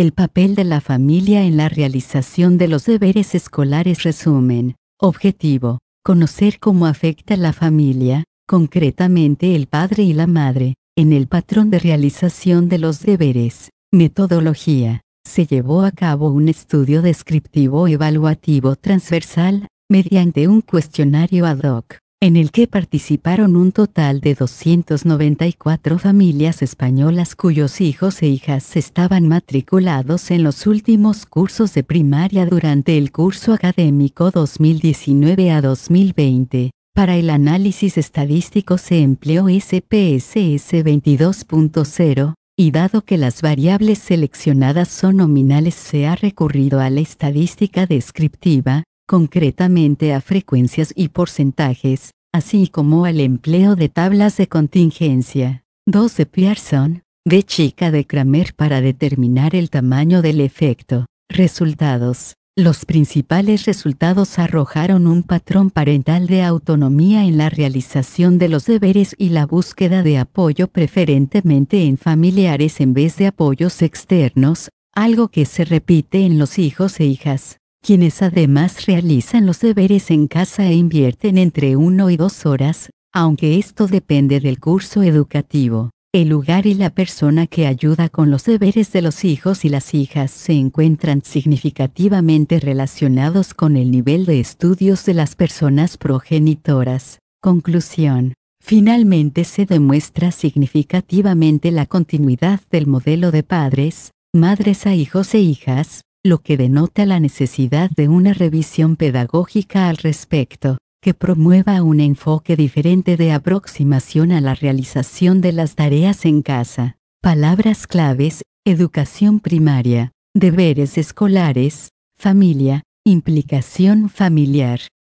El papel de la familia en la realización de los deberes escolares. Resumen. Objetivo. Conocer cómo afecta la familia, concretamente el padre y la madre, en el patrón de realización de los deberes. Metodología. Se llevó a cabo un estudio descriptivo evaluativo transversal, mediante un cuestionario ad hoc, en el que participaron un total de 294 familias españolas cuyos hijos e hijas estaban matriculados en los últimos cursos de primaria durante el curso académico 2019 a 2020. Para el análisis estadístico se empleó SPSS 22.0, y dado que las variables seleccionadas son nominales, se ha recurrido a la estadística descriptiva, concretamente a frecuencias y porcentajes, así como al empleo de tablas de contingencia. 2 de Pearson, B chica de Kramer para determinar el tamaño del efecto. Resultados. Los principales resultados arrojaron un patrón parental de autonomía en la realización de los deberes y la búsqueda de apoyo preferentemente en familiares en vez de apoyos externos, algo que se repite en los hijos e hijas, quienes además realizan los deberes en casa e invierten entre 1 y 2 horas, aunque esto depende del curso educativo. El lugar y la persona que ayuda con los deberes de los hijos y las hijas se encuentran significativamente relacionados con el nivel de estudios de las personas progenitoras. Conclusión. Finalmente se demuestra significativamente la continuidad del modelo de padres, madres a hijos e hijas, lo que denota la necesidad de una revisión pedagógica al respecto, que promueva un enfoque diferente de aproximación a la realización de las tareas en casa. Palabras claves: educación primaria, deberes escolares, familia, implicación familiar.